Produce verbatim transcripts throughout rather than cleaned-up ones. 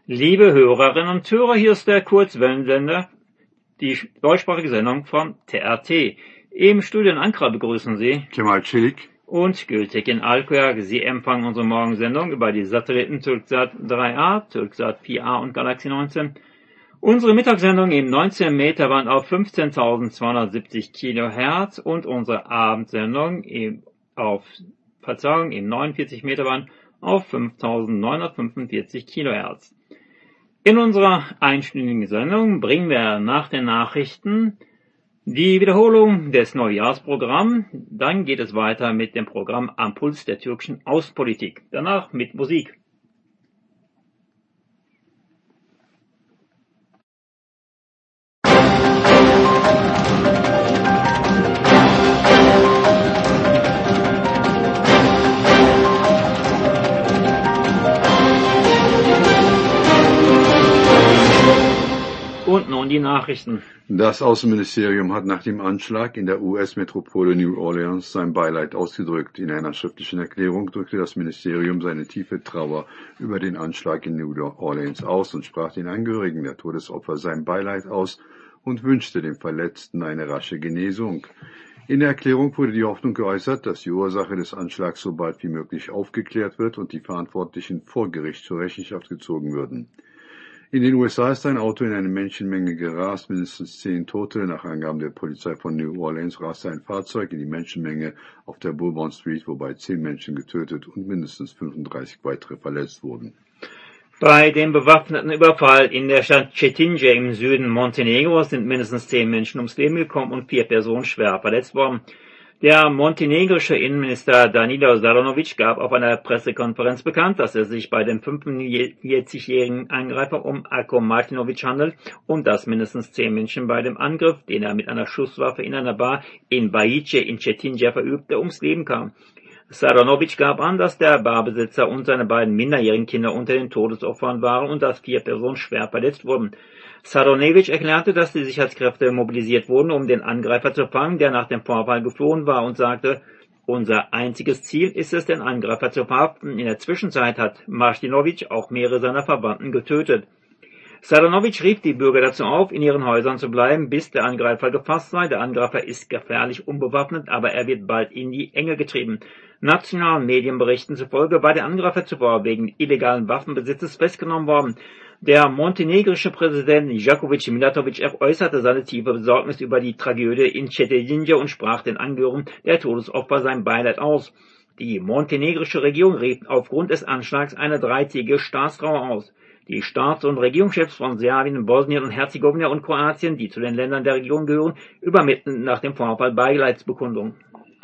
Liebe Hörerinnen und Hörer, hier ist der Kurzwellensender, die deutschsprachige Sendung von T R T. Im Studio in Ankara begrüßen Sie Kemal Çelik und Gültekin Alkaya. Sie empfangen unsere Morgensendung über die Satelliten Türksat drei A, Türksat vier A und Galaxy neunzehn. Unsere Mittagssendung im neunzehn Meter Band auf fünfzehntausendzweihundertsiebzig Kilohertz und unsere Abendsendung im, auf Verzeihung im neunundvierzig Meter Band auf fünftausendneunhundertfünfundvierzig Kilohertz. In unserer einstündigen Sendung bringen wir nach den Nachrichten die Wiederholung des Neujahrsprogramms. Dann geht es weiter mit dem Programm Am Puls der türkischen Außenpolitik. Danach mit Musik. Und nun die Nachrichten. Das Außenministerium hat nach dem Anschlag in der U S-Metropole New Orleans sein Beileid ausgedrückt. In einer schriftlichen Erklärung drückte das Ministerium seine tiefe Trauer über den Anschlag in New Orleans aus und sprach den Angehörigen der Todesopfer sein Beileid aus und wünschte den Verletzten eine rasche Genesung. In der Erklärung wurde die Hoffnung geäußert, dass die Ursache des Anschlags so bald wie möglich aufgeklärt wird und die Verantwortlichen vor Gericht zur Rechenschaft gezogen würden. In den U S A ist ein Auto in eine Menschenmenge gerast, mindestens zehn Tote. Nach Angaben der Polizei von New Orleans raste ein Fahrzeug in die Menschenmenge auf der Bourbon Street, wobei zehn Menschen getötet und mindestens fünfunddreißig weitere verletzt wurden. Bei dem bewaffneten Überfall in der Stadt Cetinje im Süden Montenegros sind mindestens zehn Menschen ums Leben gekommen und vier Personen schwer verletzt worden. Der montenegrische Innenminister Danilo Saranovic gab auf einer Pressekonferenz bekannt, dass es sich bei dem fünfundvierzigjährigen Angreifer um Ako Martinovic handelt und dass mindestens zehn Menschen bei dem Angriff, den er mit einer Schusswaffe in einer Bar in Bajice in Cetinje verübte, ums Leben kam. Saranovic gab an, dass der Barbesitzer und seine beiden minderjährigen Kinder unter den Todesopfern waren und dass vier Personen schwer verletzt wurden. Saranovic erklärte, dass die Sicherheitskräfte mobilisiert wurden, um den Angreifer zu fangen, der nach dem Vorfall geflohen war, und sagte, unser einziges Ziel ist es, den Angreifer zu verhaften. In der Zwischenzeit hat Martinovic auch mehrere seiner Verwandten getötet. Saranovic rief die Bürger dazu auf, in ihren Häusern zu bleiben, bis der Angreifer gefasst sei. Der Angreifer ist gefährlich unbewaffnet, aber er wird bald in die Enge getrieben. Nationalen Medienberichten zufolge war der Angreifer zuvor wegen illegalen Waffenbesitzes festgenommen worden. Der montenegrische Präsident Djokovic Milatovic äußerte seine tiefe Besorgnis über die Tragödie in Cetinje und sprach den Angehörigen der Todesopfer sein Beileid aus. Die montenegrische Regierung rief aufgrund des Anschlags eine dreitägige Staatstrauer aus. Die Staats- und Regierungschefs von Serbien, Bosnien und Herzegowina und Kroatien, die zu den Ländern der Region gehören, übermittelten nach dem Vorfall Beileidsbekundungen.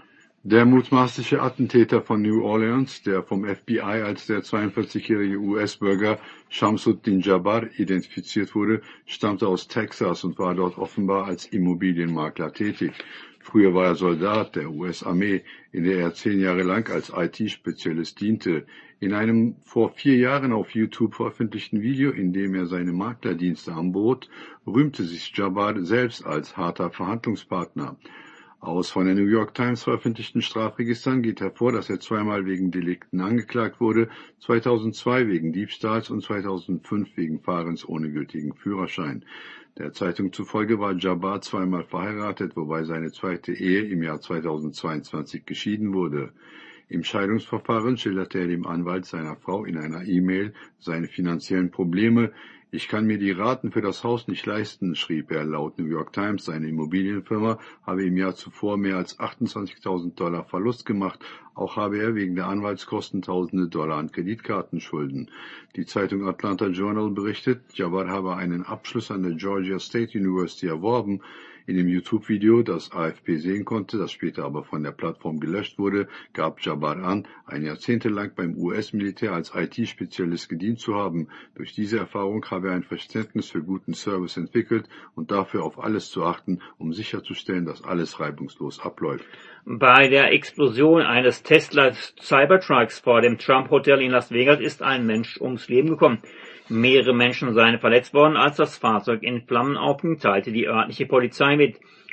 Der mutmaßliche Attentäter von New Orleans, der vom F B I als der zweiundvierzigjährige U S-Bürger Shamsuddin Jabbar identifiziert wurde, stammte aus Texas und war dort offenbar als Immobilienmakler tätig. Früher war er Soldat der U S-Armee, in der er zehn Jahre lang als I T-Spezialist diente. In einem vor vier Jahren auf YouTube veröffentlichten Video, in dem er seine Maklerdienste anbot, rühmte sich Jabbar selbst als harter Verhandlungspartner. Aus von der New York Times veröffentlichten Strafregistern geht hervor, dass er zweimal wegen Delikten angeklagt wurde, zweitausendzwei wegen Diebstahls und zweitausendfünf wegen Fahrens ohne gültigen Führerschein. Der Zeitung zufolge war Jabbar zweimal verheiratet, wobei seine zweite Ehe im Jahr zweitausendzweiundzwanzig geschieden wurde. Im Scheidungsverfahren schilderte er dem Anwalt seiner Frau in einer E-Mail seine finanziellen Probleme. Ich kann mir die Raten für das Haus nicht leisten, schrieb er laut New York Times. Seine Immobilienfirma habe im Jahr zuvor mehr als achtundzwanzigtausend Dollar Verlust gemacht. Auch habe er wegen der Anwaltskosten tausende Dollar an Kreditkartenschulden. Die Zeitung Atlanta Journal berichtet, Jabbar habe einen Abschluss an der Georgia State University erworben. In dem YouTube-Video, das A F P sehen konnte, das später aber von der Plattform gelöscht wurde, gab Jabbar an, ein Jahrzehntelang beim U S-Militär als I T-Spezialist gedient zu haben. Durch diese Erfahrung habe er ein Verständnis für guten Service entwickelt und dafür auf alles zu achten, um sicherzustellen, dass alles reibungslos abläuft. Bei der Explosion eines Tesla Cybertrucks vor dem Trump Hotel in Las Vegas ist ein Mensch ums Leben gekommen. Mehrere Menschen seien verletzt worden, als das Fahrzeug in Flammen aufging, teilte die örtliche Polizei mit.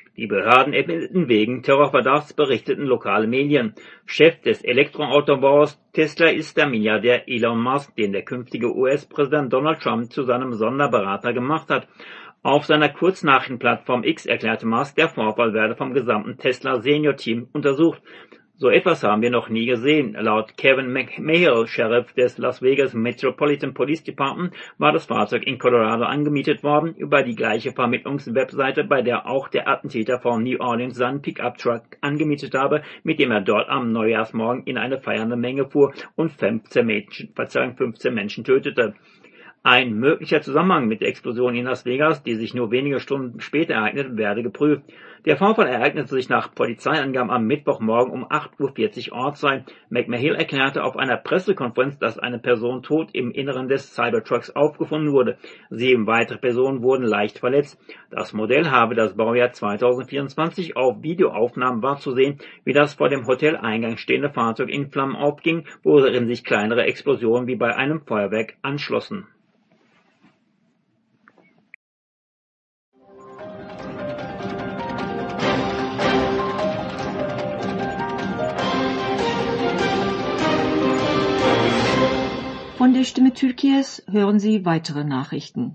Die Behörden ermittelten wegen Terrorverdachts, berichteten lokale Medien. Chef des Elektroautobauers Tesla ist der Milliardär Elon Musk, den der künftige U S-Präsident Donald Trump zu seinem Sonderberater gemacht hat. Auf seiner Kurznachrichtenplattform X erklärte Musk, der Vorfall werde vom gesamten Tesla-Senior-Team untersucht. So etwas haben wir noch nie gesehen. Laut Kevin McMahill, Sheriff des Las Vegas Metropolitan Police Department, war das Fahrzeug in Colorado angemietet worden, über die gleiche Vermittlungswebseite, bei der auch der Attentäter von New Orleans seinen Pickup-Truck angemietet habe, mit dem er dort am Neujahrsmorgen in eine feiernde Menge fuhr und fünfzehn Menschen, Verzeihung, fünfzehn Menschen tötete. Ein möglicher Zusammenhang mit der Explosion in Las Vegas, die sich nur wenige Stunden später ereignete, werde geprüft. Der Vorfall ereignete sich nach Polizeiangaben am Mittwochmorgen um acht Uhr vierzig Ortszeit. McMahill erklärte auf einer Pressekonferenz, dass eine Person tot im Inneren des Cybertrucks aufgefunden wurde. Sieben weitere Personen wurden leicht verletzt. Das Modell habe das Baujahr zweitausendvierundzwanzig. Auf Videoaufnahmen war zu sehen, wie das vor dem Hoteleingang stehende Fahrzeug in Flammen aufging, worin sich kleinere Explosionen wie bei einem Feuerwerk anschlossen. Von der Stimme Türkies hören Sie weitere Nachrichten.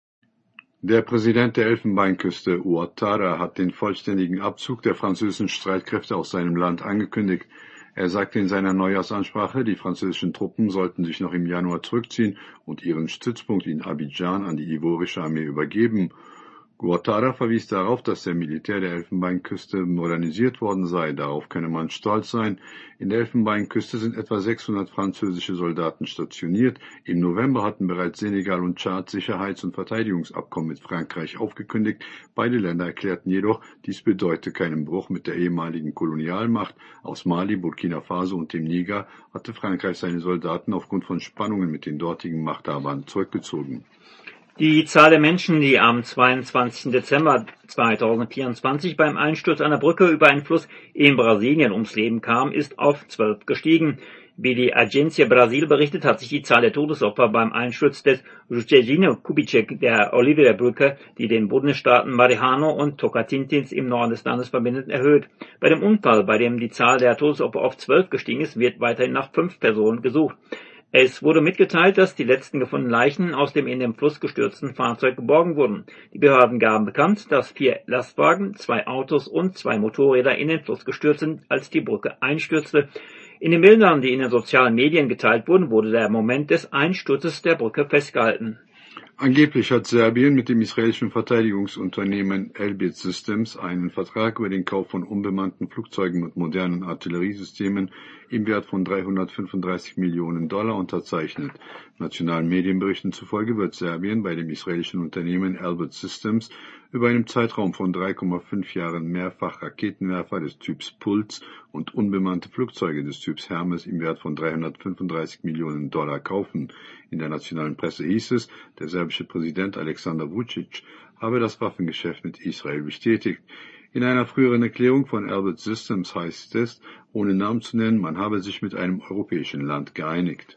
Der Präsident der Elfenbeinküste, Ouattara, hat den vollständigen Abzug der französischen Streitkräfte aus seinem Land angekündigt. Er sagte in seiner Neujahrsansprache, die französischen Truppen sollten sich noch im Januar zurückziehen und ihren Stützpunkt in Abidjan an die ivorische Armee übergeben. Ouattara verwies darauf, dass der Militär der Elfenbeinküste modernisiert worden sei. Darauf könne man stolz sein. In der Elfenbeinküste sind etwa sechshundert französische Soldaten stationiert. Im November hatten bereits Senegal und Tschad Sicherheits- und Verteidigungsabkommen mit Frankreich aufgekündigt. Beide Länder erklärten jedoch, dies bedeute keinen Bruch mit der ehemaligen Kolonialmacht. Aus Mali, Burkina Faso und dem Niger hatte Frankreich seine Soldaten aufgrund von Spannungen mit den dortigen Machthabern zurückgezogen. Die Zahl der Menschen, die am zweiundzwanzigsten Dezember zweitausendvierundzwanzig beim Einsturz einer Brücke über einen Fluss in Brasilien ums Leben kam, ist auf zwölf gestiegen. Wie die Agência Brasil berichtet, hat sich die Zahl der Todesopfer beim Einsturz des Juscelino Kubitschek der Oliveira-Brücke, die den Bundesstaaten Maranhão und Tocantins im Norden des Landes verbindet, erhöht. Bei dem Unfall, bei dem die Zahl der Todesopfer auf zwölf gestiegen ist, wird weiterhin nach fünf Personen gesucht. Es wurde mitgeteilt, dass die letzten gefundenen Leichen aus dem in den Fluss gestürzten Fahrzeug geborgen wurden. Die Behörden gaben bekannt, dass vier Lastwagen, zwei Autos und zwei Motorräder in den Fluss gestürzt sind, als die Brücke einstürzte. In den Bildern, die in den sozialen Medien geteilt wurden, wurde der Moment des Einsturzes der Brücke festgehalten. Angeblich hat Serbien mit dem israelischen Verteidigungsunternehmen Elbit Systems einen Vertrag über den Kauf von unbemannten Flugzeugen und modernen Artilleriesystemen im Wert von dreihundertfünfunddreißig Millionen Dollar unterzeichnet. Nationalen Medienberichten zufolge wird Serbien bei dem israelischen Unternehmen Elbit Systems über einen Zeitraum von drei Komma fünf Jahren mehrfach Raketenwerfer des Typs Puls und unbemannte Flugzeuge des Typs Hermes im Wert von dreihundertfünfunddreißig Millionen Dollar kaufen. In der nationalen Presse hieß es, der serbische Präsident Alexander Vučić habe das Waffengeschäft mit Israel bestätigt. In einer früheren Erklärung von Elbit Systems heißt es, ohne Namen zu nennen, man habe sich mit einem europäischen Land geeinigt.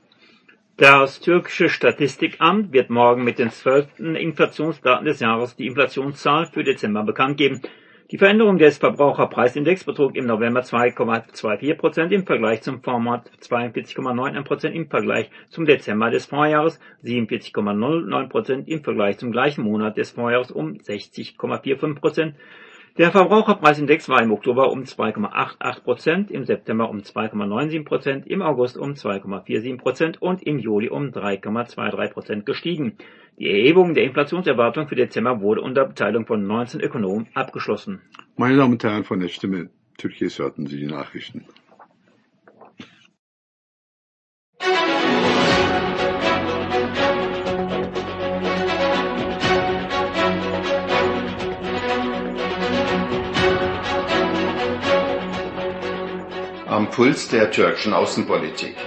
Das türkische Statistikamt wird morgen mit den zwölften Inflationsdaten des Jahres die Inflationszahl für Dezember bekannt geben. Die Veränderung des Verbraucherpreisindex betrug im November zwei Komma vierundzwanzig Prozent im Vergleich zum Vormonat zweiundvierzig Komma neunundneunzig Prozent im Vergleich zum Dezember des Vorjahres, siebenundvierzig Komma null neun Prozent im Vergleich zum gleichen Monat des Vorjahres um sechzig Komma fünfundvierzig Prozent. Der Verbraucherpreisindex war im Oktober um zwei Komma achtundachtzig Prozent, im September um zwei Komma neunundsiebzig Prozent, im August um zwei Komma siebenundvierzig Prozent und im Juli um drei Komma dreiundzwanzig Prozent gestiegen. Die Erhebung der Inflationserwartung für Dezember wurde unter Beteiligung von neunzehn Ökonomen abgeschlossen. Meine Damen und Herren, von der Stimme Türkies hörten Sie die Nachrichten. Am Puls der türkischen Außenpolitik.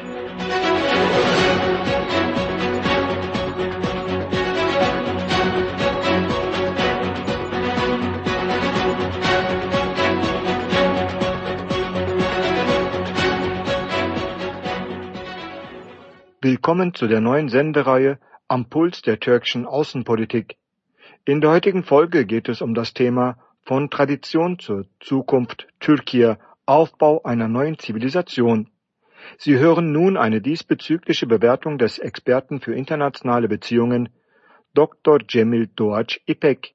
Willkommen zu der neuen Sendereihe Am Puls der türkischen Außenpolitik. In der heutigen Folge geht es um das Thema Von Tradition zur Zukunft Türkei, Aufbau einer neuen Zivilisation. Sie hören nun eine diesbezügliche Bewertung des Experten für internationale Beziehungen, Doktor Cemil Doğaç İpek.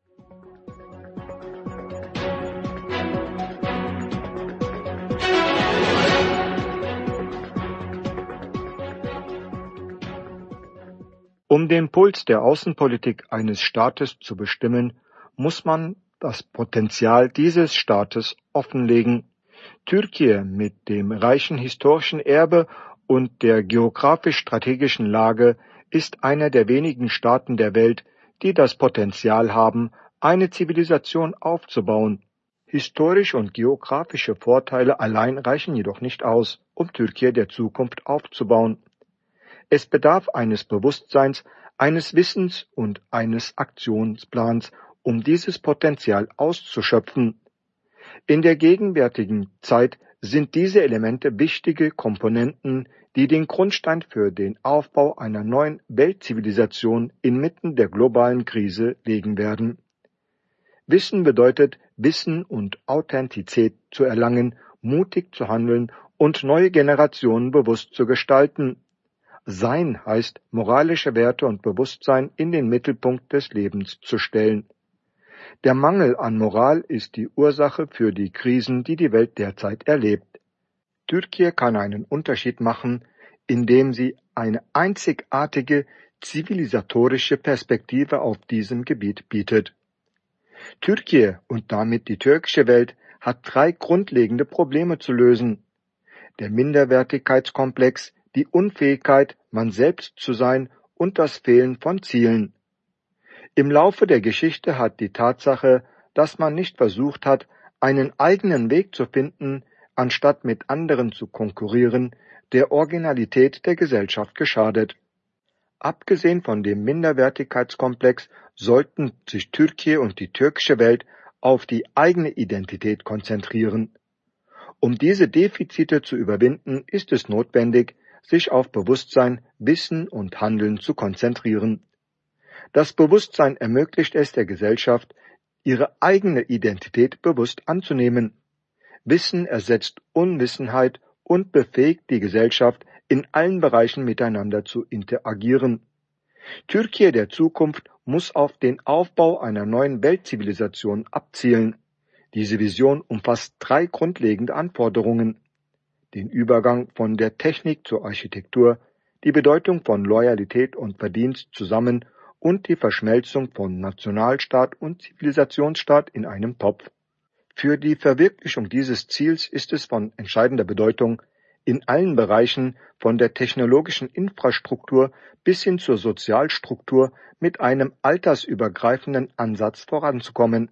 Um den Puls der Außenpolitik eines Staates zu bestimmen, muss man das Potenzial dieses Staates offenlegen. Türkei mit dem reichen historischen Erbe und der geografisch-strategischen Lage ist einer der wenigen Staaten der Welt, die das Potenzial haben, eine Zivilisation aufzubauen. Historische und geografische Vorteile allein reichen jedoch nicht aus, um Türkei der Zukunft aufzubauen. Es bedarf eines Bewusstseins, eines Wissens und eines Aktionsplans, um dieses Potenzial auszuschöpfen. In der gegenwärtigen Zeit sind diese Elemente wichtige Komponenten, die den Grundstein für den Aufbau einer neuen Weltzivilisation inmitten der globalen Krise legen werden. Wissen bedeutet, Wissen und Authentizität zu erlangen, mutig zu handeln und neue Generationen bewusst zu gestalten. Sein heißt, moralische Werte und Bewusstsein in den Mittelpunkt des Lebens zu stellen. Der Mangel an Moral ist die Ursache für die Krisen, die die Welt derzeit erlebt. Türkei kann einen Unterschied machen, indem sie eine einzigartige zivilisatorische Perspektive auf diesem Gebiet bietet. Türkei und damit die türkische Welt hat drei grundlegende Probleme zu lösen. Der Minderwertigkeitskomplex, die Unfähigkeit, man selbst zu sein und das Fehlen von Zielen. Im Laufe der Geschichte hat die Tatsache, dass man nicht versucht hat, einen eigenen Weg zu finden, anstatt mit anderen zu konkurrieren, der Originalität der Gesellschaft geschadet. Abgesehen von dem Minderwertigkeitskomplex sollten sich Türkei und die türkische Welt auf die eigene Identität konzentrieren. Um diese Defizite zu überwinden, ist es notwendig, sich auf Bewusstsein, Wissen und Handeln zu konzentrieren. Das Bewusstsein ermöglicht es der Gesellschaft, ihre eigene Identität bewusst anzunehmen. Wissen ersetzt Unwissenheit und befähigt die Gesellschaft, in allen Bereichen miteinander zu interagieren. Türkei der Zukunft muss auf den Aufbau einer neuen Weltzivilisation abzielen. Diese Vision umfasst drei grundlegende Anforderungen: den Übergang von der Technik zur Architektur, die Bedeutung von Loyalität und Verdienst zusammen und die Verschmelzung von Nationalstaat und Zivilisationsstaat in einem Topf. Für die Verwirklichung dieses Ziels ist es von entscheidender Bedeutung, in allen Bereichen von der technologischen Infrastruktur bis hin zur Sozialstruktur mit einem altersübergreifenden Ansatz voranzukommen.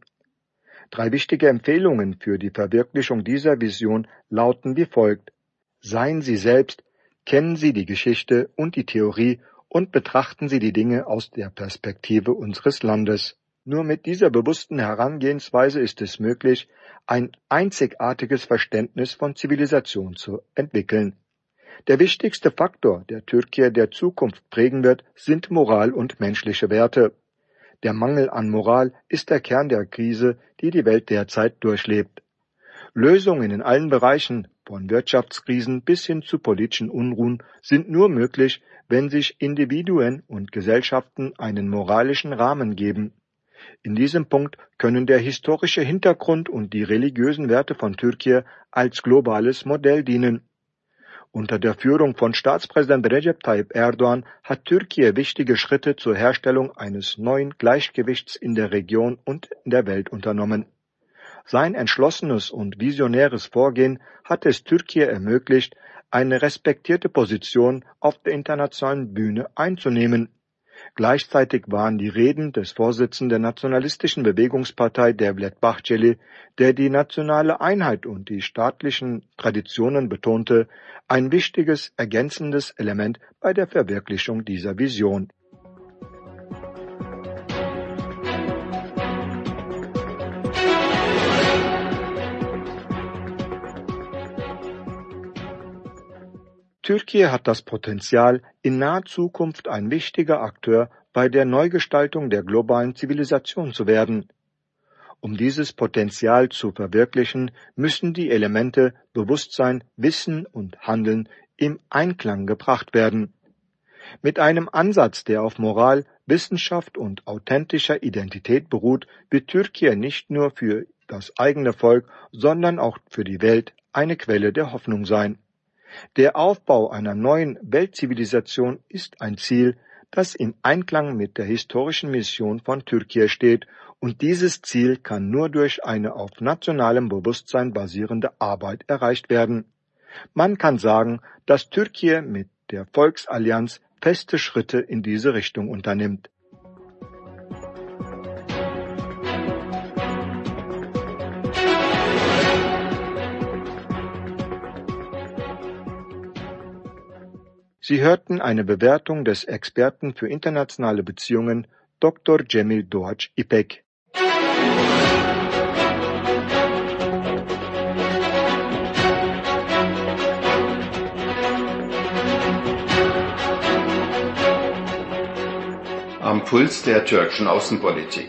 Drei wichtige Empfehlungen für die Verwirklichung dieser Vision lauten wie folgt: Seien Sie selbst, kennen Sie die Geschichte und die Theorie und betrachten Sie die Dinge aus der Perspektive unseres Landes. Nur mit dieser bewussten Herangehensweise ist es möglich, ein einzigartiges Verständnis von Zivilisation zu entwickeln. Der wichtigste Faktor, der Türkei der Zukunft prägen wird, sind Moral und menschliche Werte. Der Mangel an Moral ist der Kern der Krise, die die Welt derzeit durchlebt. Lösungen in allen Bereichen, von Wirtschaftskrisen bis hin zu politischen Unruhen, sind nur möglich, wenn sich Individuen und Gesellschaften einen moralischen Rahmen geben. In diesem Punkt können der historische Hintergrund und die religiösen Werte von Türkei als globales Modell dienen. Unter der Führung von Staatspräsident Recep Tayyip Erdoğan hat Türkei wichtige Schritte zur Herstellung eines neuen Gleichgewichts in der Region und in der Welt unternommen. Sein entschlossenes und visionäres Vorgehen hat es Türkei ermöglicht, eine respektierte Position auf der internationalen Bühne einzunehmen. Gleichzeitig waren die Reden des Vorsitzenden der nationalistischen Bewegungspartei Devlet Bahçeli, der die nationale Einheit und die staatlichen Traditionen betonte, ein wichtiges ergänzendes Element bei der Verwirklichung dieser Vision. Türkei hat das Potenzial, in naher Zukunft ein wichtiger Akteur bei der Neugestaltung der globalen Zivilisation zu werden. Um dieses Potenzial zu verwirklichen, müssen die Elemente Bewusstsein, Wissen und Handeln im Einklang gebracht werden. Mit einem Ansatz, der auf Moral, Wissenschaft und authentischer Identität beruht, wird Türkei nicht nur für das eigene Volk, sondern auch für die Welt eine Quelle der Hoffnung sein. Der Aufbau einer neuen Weltzivilisation ist ein Ziel, das im Einklang mit der historischen Mission von Türkei steht, und dieses Ziel kann nur durch eine auf nationalem Bewusstsein basierende Arbeit erreicht werden. Man kann sagen, dass Türkei mit der Volksallianz feste Schritte in diese Richtung unternimmt. Sie hörten eine Bewertung des Experten für internationale Beziehungen Doktor Cemil Doğaç İpek. Am Puls der türkischen Außenpolitik.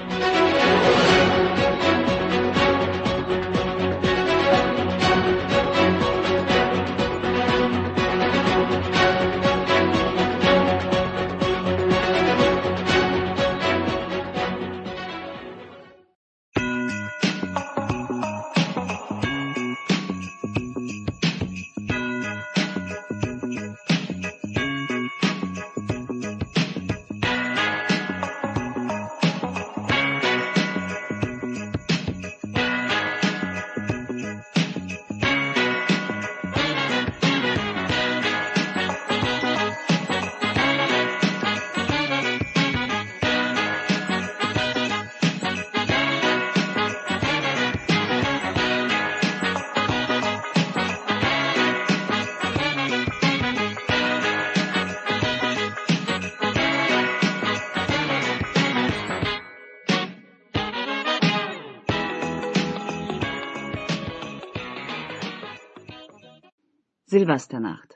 Silvesternacht.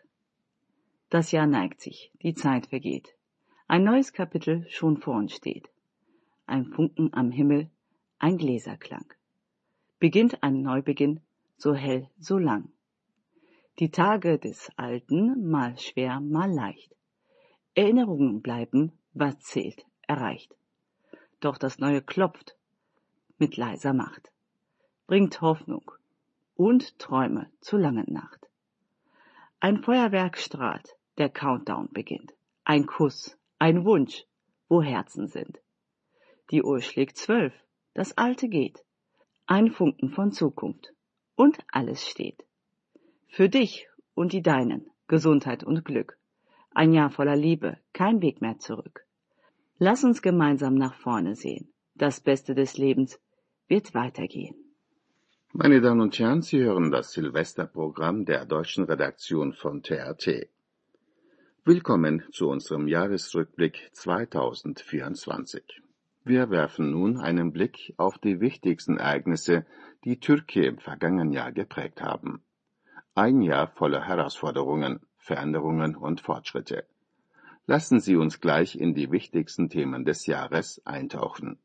Das Jahr neigt sich, die Zeit vergeht. Ein neues Kapitel schon vor uns steht. Ein Funken am Himmel, ein Gläserklang. Beginnt ein Neubeginn, so hell, so lang. Die Tage des Alten, mal schwer, mal leicht. Erinnerungen bleiben, was zählt, erreicht. Doch das Neue klopft mit leiser Macht. Bringt Hoffnung und Träume zur langen Nacht. Ein Feuerwerk strahlt, der Countdown beginnt. Ein Kuss, ein Wunsch, wo Herzen sind. Die Uhr schlägt zwölf, das Alte geht. Ein Funken von Zukunft und alles steht. Für dich und die Deinen, Gesundheit und Glück. Ein Jahr voller Liebe, kein Weg mehr zurück. Lass uns gemeinsam nach vorne sehen. Das Beste des Lebens wird weitergehen. Meine Damen und Herren, Sie hören das Silvesterprogramm der deutschen Redaktion von T R T. Willkommen zu unserem Jahresrückblick zweitausendvierundzwanzig. Wir werfen nun einen Blick auf die wichtigsten Ereignisse, die Türkei im vergangenen Jahr geprägt haben. Ein Jahr voller Herausforderungen, Veränderungen und Fortschritte. Lassen Sie uns gleich in die wichtigsten Themen des Jahres eintauchen.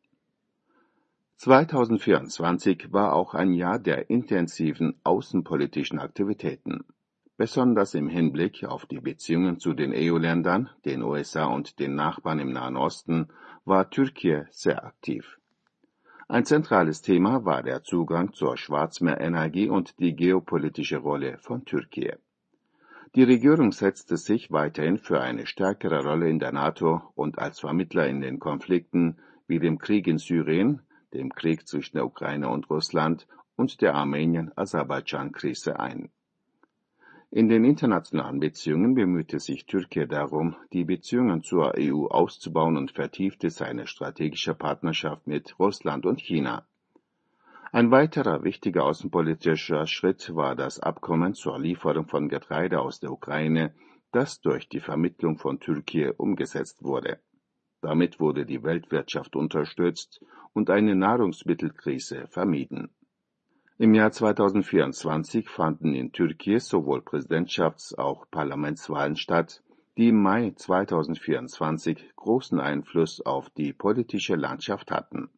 zweitausendvierundzwanzig war auch ein Jahr der intensiven außenpolitischen Aktivitäten. Besonders im Hinblick auf die Beziehungen zu den E U-Ländern, den U S A und den Nachbarn im Nahen Osten war Türkei sehr aktiv. Ein zentrales Thema war der Zugang zur Schwarzmeerenergie und die geopolitische Rolle von Türkei. Die Regierung setzte sich weiterhin für eine stärkere Rolle in der NATO und als Vermittler in den Konflikten wie dem Krieg in Syrien, dem Krieg zwischen der Ukraine und Russland und der Armenien-Aserbaidschan-Krise ein. In den internationalen Beziehungen bemühte sich Türkei darum, die Beziehungen zur E U auszubauen und vertiefte seine strategische Partnerschaft mit Russland und China. Ein weiterer wichtiger außenpolitischer Schritt war das Abkommen zur Lieferung von Getreide aus der Ukraine, das durch die Vermittlung von Türkei umgesetzt wurde. Damit wurde die Weltwirtschaft unterstützt und eine Nahrungsmittelkrise vermieden. Im Jahr zweitausendvierundzwanzig fanden in Türkei sowohl Präsidentschafts- als auch Parlamentswahlen statt, die im Mai zweitausendvierundzwanzig großen Einfluss auf die politische Landschaft hatten.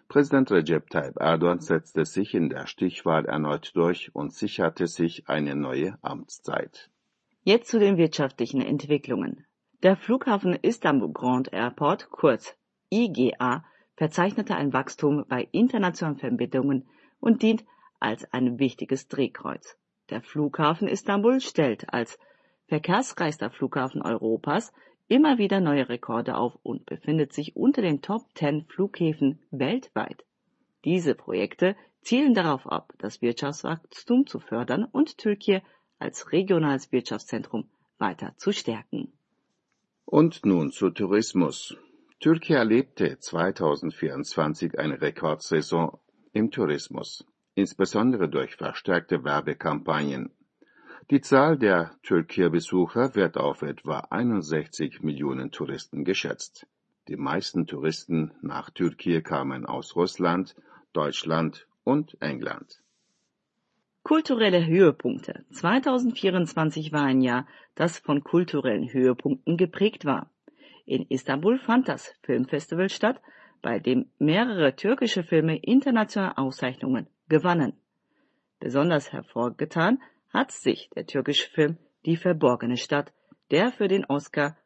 Präsident Recep Tayyip Erdogan setzte sich in der Stichwahl erneut durch und sicherte sich eine neue Amtszeit. Jetzt zu den wirtschaftlichen Entwicklungen. Der Flughafen Istanbul Grand Airport, kurz I G A, verzeichnete ein Wachstum bei internationalen Verbindungen und dient als ein wichtiges Drehkreuz. Der Flughafen Istanbul stellt als verkehrsreichster Flughafen Europas immer wieder neue Rekorde auf und befindet sich unter den Top zehn Flughäfen weltweit. Diese Projekte zielen darauf ab, das Wirtschaftswachstum zu fördern und Türkei als regionales Wirtschaftszentrum weiter zu stärken. Und nun zu Tourismus. Türkei erlebte zweitausendvierundzwanzig eine Rekordsaison im Tourismus, insbesondere durch verstärkte Werbekampagnen. Die Zahl der Türkei-Besucher wird auf etwa einundsechzig Millionen Touristen geschätzt. Die meisten Touristen nach Türkei kamen aus Russland, Deutschland und England. Kulturelle Höhepunkte. zweitausendvierundzwanzig war ein Jahr, das von kulturellen Höhepunkten geprägt war. In Istanbul fand das Filmfestival statt, bei dem mehrere türkische Filme internationale Auszeichnungen gewannen. Besonders hervorgetan hat sich der türkische Film Die verborgene Stadt, der für den Oscar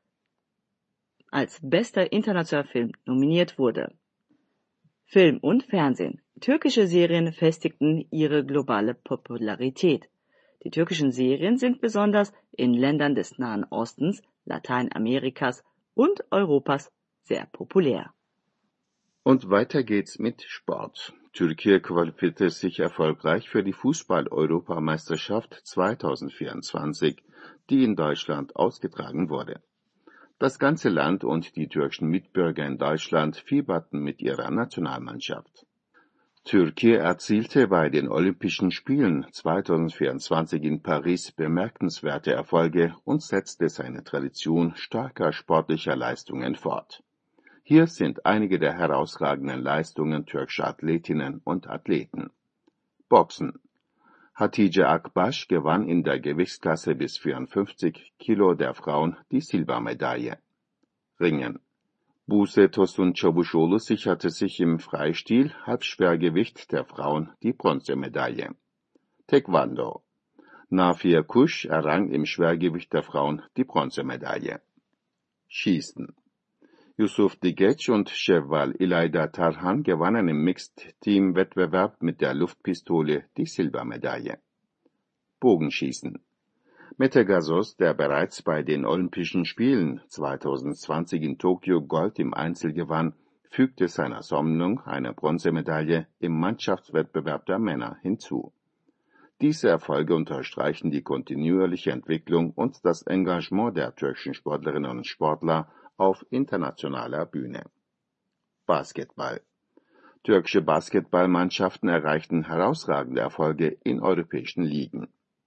als bester internationaler Film nominiert wurde. Film und Fernsehen. Türkische Serien festigten ihre globale Popularität. Die türkischen Serien sind besonders in Ländern des Nahen Ostens, Lateinamerikas und Europas sehr populär. Und weiter geht's mit Sport. Türkei qualifizierte sich erfolgreich für die Fußball-Europameisterschaft zweitausendvierundzwanzig, die in Deutschland ausgetragen wurde. Das ganze Land und die türkischen Mitbürger in Deutschland fieberten mit ihrer Nationalmannschaft. Türkei erzielte bei den Olympischen Spielen zweitausendvierundzwanzig in Paris bemerkenswerte Erfolge und setzte seine Tradition starker sportlicher Leistungen fort. Hier sind einige der herausragenden Leistungen türkischer Athletinnen und Athleten. Boxen. Hatice Akbaş gewann in der Gewichtsklasse bis vierundfünfzig Kilo der Frauen die Silbermedaille. Ringen. Buse Tosun Çavuşoğlu sicherte sich im Freistil Halbschwergewicht der Frauen die Bronzemedaille. Taekwondo. Nafia Kuş errang im Schwergewicht der Frauen die Bronzemedaille. Schießen. Yusuf Digeç und Şevval İlayda Tarhan gewannen im Mixed-Team-Wettbewerb mit der Luftpistole die Silbermedaille. Bogenschießen. Mete Gazoz, der bereits bei den Olympischen Spielen zweitausendzwanzig in Tokio Gold im Einzel gewann, fügte seiner Sammlung eine Bronzemedaille im Mannschaftswettbewerb der Männer hinzu. Diese Erfolge unterstreichen die kontinuierliche Entwicklung und das Engagement der türkischen Sportlerinnen und Sportler auf internationaler Bühne. Basketball. Türkische Basketballmannschaften erreichten herausragende Erfolge in europäischen Ligen.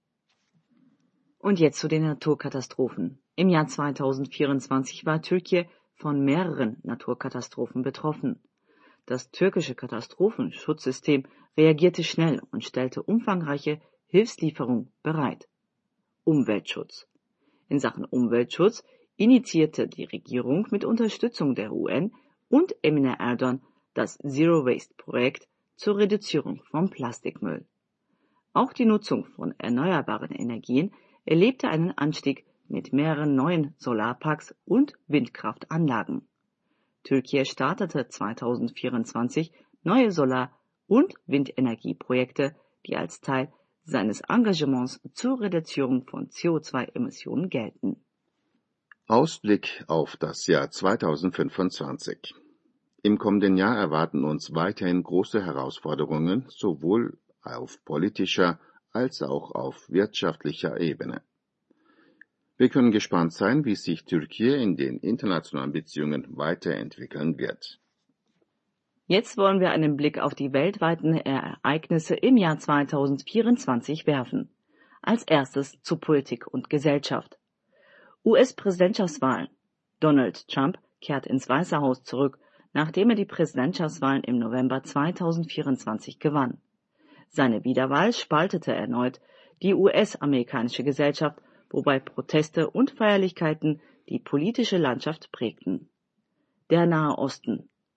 Und jetzt zu den Naturkatastrophen. Im Jahr zweitausendvierundzwanzig war Türkei von mehreren Naturkatastrophen betroffen. Das türkische Katastrophenschutzsystem reagierte schnell und stellte umfangreiche Hilfslieferungen bereit. Umweltschutz. In Sachen Umweltschutz initiierte die Regierung mit Unterstützung der U N und Emine Erdogan das Zero-Waste-Projekt zur Reduzierung von Plastikmüll. Auch die Nutzung von erneuerbaren Energien erlebte einen Anstieg mit mehreren neuen Solarparks und Windkraftanlagen. Türkei startete zweitausendvierundzwanzig neue Solar- und Windenergieprojekte, die als Teil seines Engagements zur Reduzierung von C O zwei Emissionen gelten. Ausblick auf das Jahr zweitausendfünfundzwanzig. Im kommenden Jahr erwarten uns weiterhin große Herausforderungen, sowohl auf politischer als auch auf wirtschaftlicher Ebene. Wir können gespannt sein, wie sich Türkei in den internationalen Beziehungen weiterentwickeln wird. Jetzt wollen wir einen Blick auf die weltweiten Ereignisse im Jahr zweitausendvierundzwanzig werfen. Als erstes zu Politik und Gesellschaft. U S-Präsidentschaftswahlen. Donald Trump kehrt ins Weiße Haus zurück, nachdem er die Präsidentschaftswahlen im November zweitausendvierundzwanzig gewann. Seine Wiederwahl spaltete erneut die U S-amerikanische Gesellschaft, wobei Proteste und Feierlichkeiten die politische Landschaft prägten. Der Nahe Osten.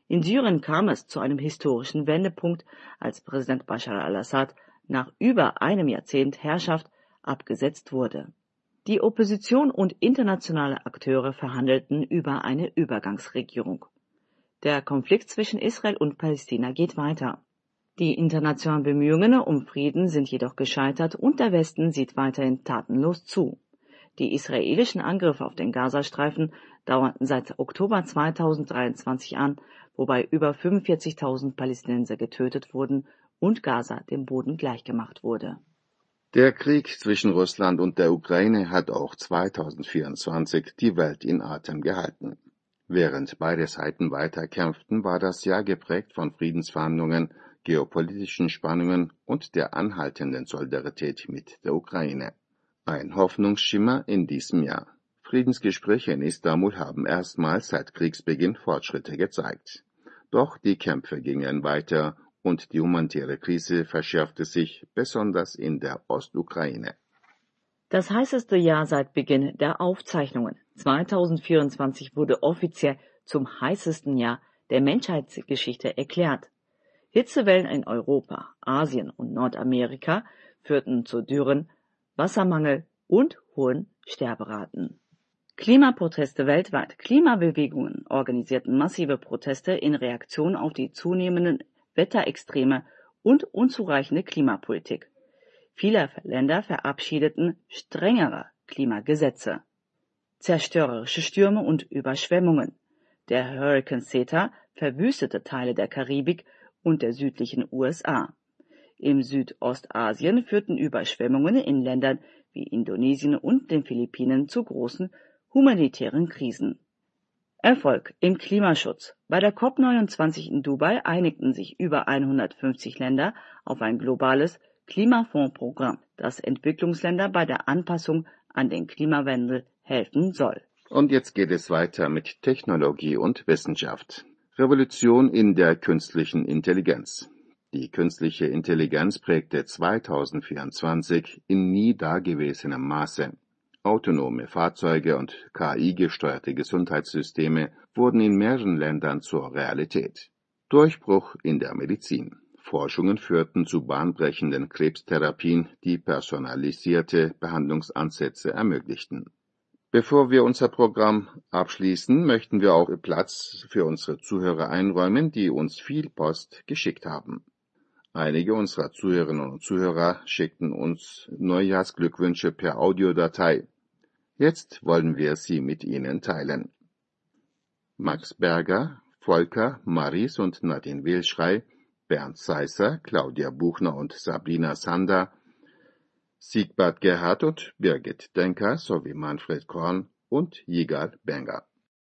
In Syrien kam es zu einem historischen Wendepunkt, als Präsident Bashar al-Assad nach über einem Jahrzehnt Herrschaft abgesetzt wurde. Die Opposition und internationale Akteure verhandelten über eine Übergangsregierung. Der Konflikt zwischen Israel und Palästina geht weiter. Die internationalen Bemühungen um Frieden sind jedoch gescheitert und der Westen sieht weiterhin tatenlos zu. Die israelischen Angriffe auf den Gazastreifen dauerten seit Oktober zweitausenddreiundzwanzig an, wobei über fünfundvierzigtausend Palästinenser getötet wurden und Gaza dem Boden gleichgemacht wurde. Der Krieg zwischen Russland und der Ukraine hat auch zweitausendvierundzwanzig die Welt in Atem gehalten. Während beide Seiten weiter kämpften, war das Jahr geprägt von Friedensverhandlungen, geopolitischen Spannungen und der anhaltenden Solidarität mit der Ukraine. Ein Hoffnungsschimmer in diesem Jahr. Friedensgespräche in Istanbul haben erstmals seit Kriegsbeginn Fortschritte gezeigt. Doch die Kämpfe gingen weiter und die humanitäre Krise verschärfte sich, besonders in der Ostukraine. Das heißeste Jahr seit Beginn der Aufzeichnungen. zweitausendvierundzwanzig wurde offiziell zum heißesten Jahr der Menschheitsgeschichte erklärt. Hitzewellen in Europa, Asien und Nordamerika führten zu Dürren, Wassermangel und hohen Sterberaten. Klimaproteste weltweit. Klimabewegungen organisierten massive Proteste in Reaktion auf die zunehmenden Wetterextreme und unzureichende Klimapolitik. Viele Länder verabschiedeten strengere Klimagesetze. Zerstörerische Stürme und Überschwemmungen. Der Hurrikan Zeta verwüstete Teile der Karibik und der südlichen U S A. Im Südostasien führten Überschwemmungen in Ländern wie Indonesien und den Philippinen zu großen humanitären Krisen. Erfolg im Klimaschutz. Bei der COP neunundzwanzig in Dubai einigten sich über hundertfünfzig Länder auf ein globales Klimafondsprogramm, das Entwicklungsländer bei der Anpassung an den Klimawandel helfen soll. Und jetzt geht es weiter mit Technologie und Wissenschaft. Revolution in der künstlichen Intelligenz. Die künstliche Intelligenz prägte zweitausendvierundzwanzig in nie dagewesenem Maße. Autonome Fahrzeuge und K I-gesteuerte Gesundheitssysteme wurden in mehreren Ländern zur Realität. Durchbruch in der Medizin. Forschungen führten zu bahnbrechenden Krebstherapien, die personalisierte Behandlungsansätze ermöglichten. Bevor wir unser Programm abschließen, möchten wir auch Platz für unsere Zuhörer einräumen, die uns viel Post geschickt haben. Einige unserer Zuhörerinnen und Zuhörer schickten uns Neujahrsglückwünsche per Audiodatei. Jetzt wollen wir sie mit Ihnen teilen. Max Berger, Volker, Maris und Nadine Wilschrei, Bernd Seisser, Claudia Buchner und Sabrina Sander, Siegbert Gerhard und Birgit Denker sowie Manfred Korn und Yigal Benger.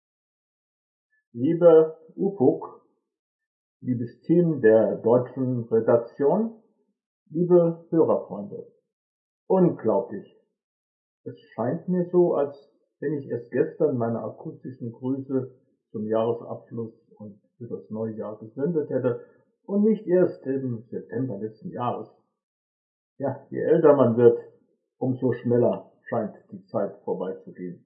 Liebe Ufuk, liebes Team der deutschen Redaktion, liebe Hörerfreunde, unglaublich. Es scheint mir so, als wenn ich erst gestern meine akustischen Grüße zum Jahresabschluss und für das neue Jahr gesendet hätte und nicht erst im September letzten Jahres. Ja, je älter man wird, umso schneller scheint die Zeit vorbeizugehen.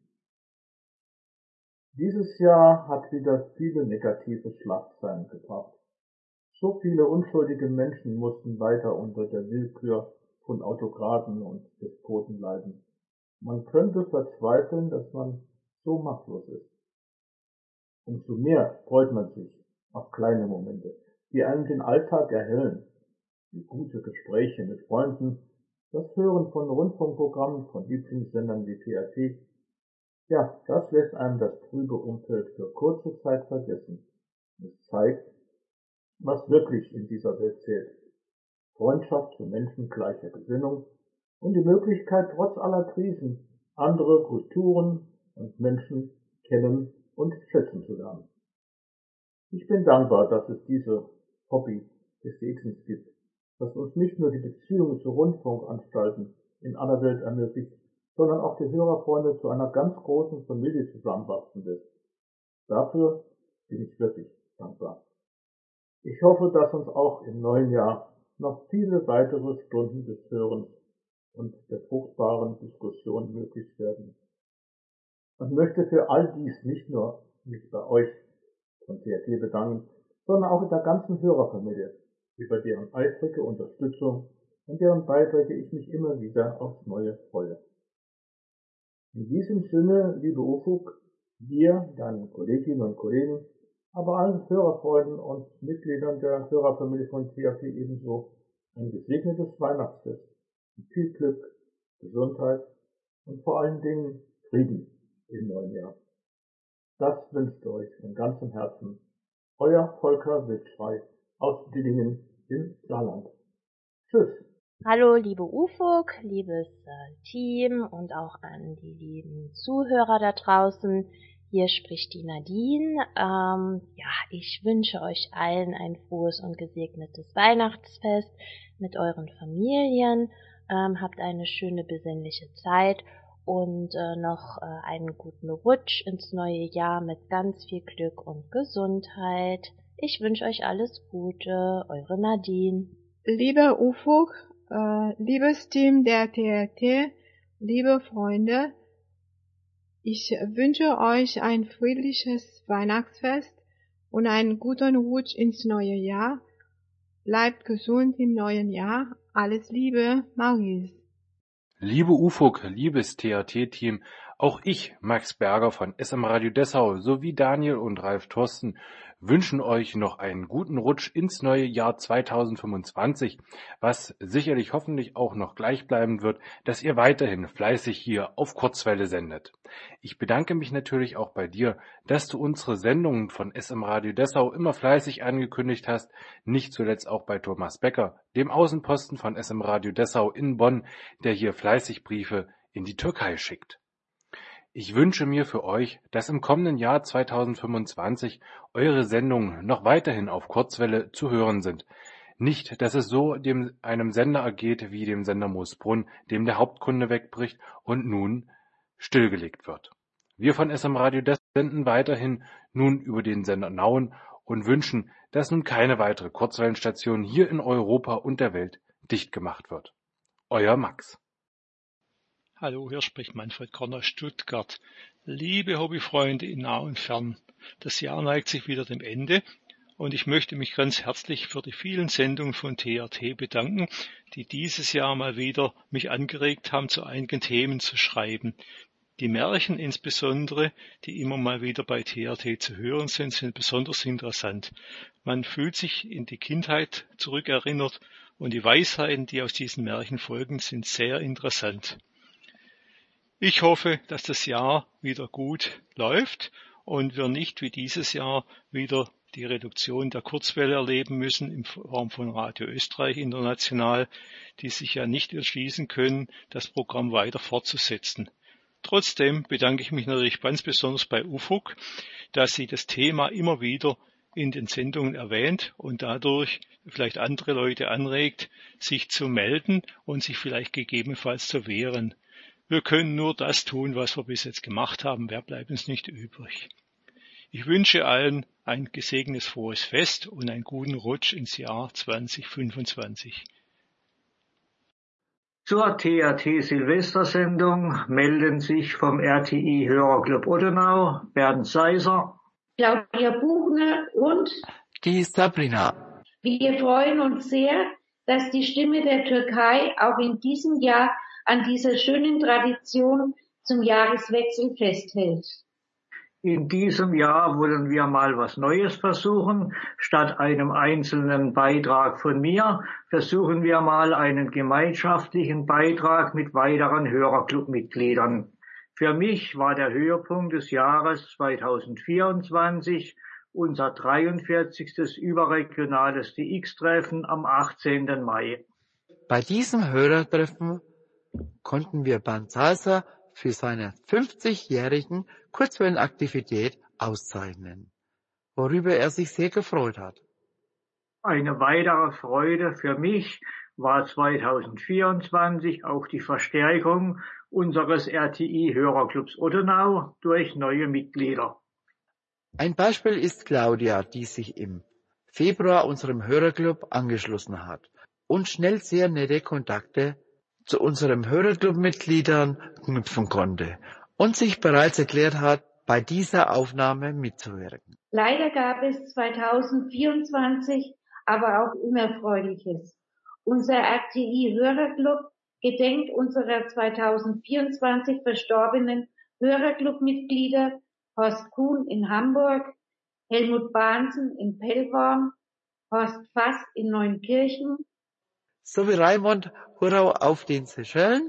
Dieses Jahr hat wieder viele negative Schlagzeilen gebracht. So viele unschuldige Menschen mussten weiter unter der Willkür von Autokraten und Despoten leiden. Man könnte verzweifeln, dass man so machtlos ist. Umso mehr freut man sich auf kleine Momente, die einem den Alltag erhellen, wie gute Gespräche mit Freunden, das Hören von Rundfunkprogrammen von Lieblingssendern wie T R T. Ja, das lässt einem das trübe Umfeld für kurze Zeit vergessen. Es zeigt, was wirklich in dieser Welt zählt. Freundschaft zu Menschen gleicher Gesinnung und die Möglichkeit, trotz aller Krisen andere Kulturen und Menschen kennen und schätzen zu lernen. Ich bin dankbar, dass es diese Hobby des Segens gibt, das uns nicht nur die Beziehungen zu Rundfunkanstalten in aller Welt ermöglicht, sondern auch die Hörerfreunde zu einer ganz großen Familie zusammenwachsen lässt. Dafür bin ich wirklich dankbar. Ich hoffe, dass uns auch im neuen Jahr noch viele weitere Stunden des Hörens und der fruchtbaren Diskussion möglich werden. Und möchte für all dies nicht nur mich bei euch von T R T bedanken, sondern auch in der ganzen Hörerfamilie, über deren eifrige Unterstützung und deren Beiträge ich mich immer wieder aufs Neue freue. In diesem Sinne, liebe Ufuk, dir, deinen Kolleginnen und Kollegen, aber allen Hörerfreunden und Mitgliedern der Hörerfamilie von T A T ebenso ein gesegnetes Weihnachtsfest mit viel Glück, Gesundheit und vor allen Dingen Frieden im neuen Jahr. Das wünscht euch von ganzem Herzen euer Volker Wildschrei aus Dillingen im Saarland. Tschüss. Hallo liebe Ufuk, liebes äh, Team und auch an die lieben Zuhörer da draußen. Hier spricht die Nadine. Ähm, ja, ich wünsche euch allen ein frohes und gesegnetes Weihnachtsfest mit euren Familien. Ähm, habt eine schöne besinnliche Zeit und äh, noch äh, einen guten Rutsch ins neue Jahr mit ganz viel Glück und Gesundheit. Ich wünsche euch alles Gute, eure Nadine. Lieber Ufuk, äh, liebes Team der T R T, liebe Freunde, ich wünsche euch ein friedliches Weihnachtsfest und einen guten Rutsch ins neue Jahr. Bleibt gesund im neuen Jahr. Alles Liebe, Maurice. Liebe Ufuk, liebes T R T-Team, auch ich, Max Berger von S M Radio Dessau sowie Daniel und Ralf Thorsten wünschen euch noch einen guten Rutsch ins neue Jahr zweitausendfünfundzwanzig, was sicherlich hoffentlich auch noch gleich bleiben wird, dass ihr weiterhin fleißig hier auf Kurzwelle sendet. Ich bedanke mich natürlich auch bei dir, dass du unsere Sendungen von S M Radio Dessau immer fleißig angekündigt hast, nicht zuletzt auch bei Thomas Becker, dem Außenposten von S M Radio Dessau in Bonn, der hier fleißig Briefe in die Türkei schickt. Ich wünsche mir für euch, dass im kommenden Jahr zweitausendfünfundzwanzig eure Sendungen noch weiterhin auf Kurzwelle zu hören sind. Nicht, dass es so dem einem Sender ergeht wie dem Sender Moosbrunn, dem der Hauptkunde wegbricht und nun stillgelegt wird. Wir von S M Radio Dessau senden weiterhin nun über den Sender Nauen und wünschen, dass nun keine weitere Kurzwellenstation hier in Europa und der Welt dicht gemacht wird. Euer Max. Hallo, hier spricht Manfred Korn aus Stuttgart. Liebe Hobbyfreunde in nah und fern, das Jahr neigt sich wieder dem Ende und ich möchte mich ganz herzlich für die vielen Sendungen von T R T bedanken, die dieses Jahr mal wieder mich angeregt haben, zu einigen Themen zu schreiben. Die Märchen insbesondere, die immer mal wieder bei T R T zu hören sind, sind besonders interessant. Man fühlt sich in die Kindheit zurückerinnert und die Weisheiten, die aus diesen Märchen folgen, sind sehr interessant. Ich hoffe, dass das Jahr wieder gut läuft und wir nicht wie dieses Jahr wieder die Reduktion der Kurzwelle erleben müssen in Form von Radio Österreich International, die sich ja nicht entschließen können, das Programm weiter fortzusetzen. Trotzdem bedanke ich mich natürlich ganz besonders bei Ufuk, dass sie das Thema immer wieder in den Sendungen erwähnt und dadurch vielleicht andere Leute anregt, sich zu melden und sich vielleicht gegebenenfalls zu wehren. Wir können nur das tun, was wir bis jetzt gemacht haben. Mehr bleibt uns nicht übrig. Ich wünsche allen ein gesegnetes frohes Fest und einen guten Rutsch ins Jahr zweitausendfünfundzwanzig. Zur T R T-Silvestersendung melden sich vom R T I-Hörerclub Ottenau Bernd Seiser, Claudia Buchner und die Sabrina. Wir freuen uns sehr, dass die Stimme der Türkei auch in diesem Jahr an dieser schönen Tradition zum Jahreswechsel festhält. In diesem Jahr wollen wir mal was Neues versuchen. Statt einem einzelnen Beitrag von mir versuchen wir mal einen gemeinschaftlichen Beitrag mit weiteren Hörerclub-Mitgliedern. Für mich war der Höhepunkt des Jahres zweitausendvierundzwanzig unser dreiundvierzigstes überregionales D X-Treffen am achtzehnten Mai. Bei diesem Hörertreffen konnten wir Bernd Seiser für seine fünfzigjährigen Kurzwellenaktivität auszeichnen, worüber er sich sehr gefreut hat. Eine weitere Freude für mich war zweitausendvierundzwanzig auch die Verstärkung unseres R T I-Hörerclubs Ottenau durch neue Mitglieder. Ein Beispiel ist Claudia, die sich im Februar unserem Hörerclub angeschlossen hat und schnell sehr nette Kontakte zu unseren Hörerclub-Mitgliedern knüpfen konnte und sich bereits erklärt hat, bei dieser Aufnahme mitzuwirken. Leider gab es zweitausendvierundzwanzig aber auch Unerfreuliches. Unser R T I-Hörerclub gedenkt unserer zweitausendvierundzwanzig verstorbenen Hörerclub-Mitglieder Horst Kuhn in Hamburg, Helmut Bahnsen in Pellworm, Horst Fast in Neunkirchen, sowie Raimund Hurau auf den Seychellen,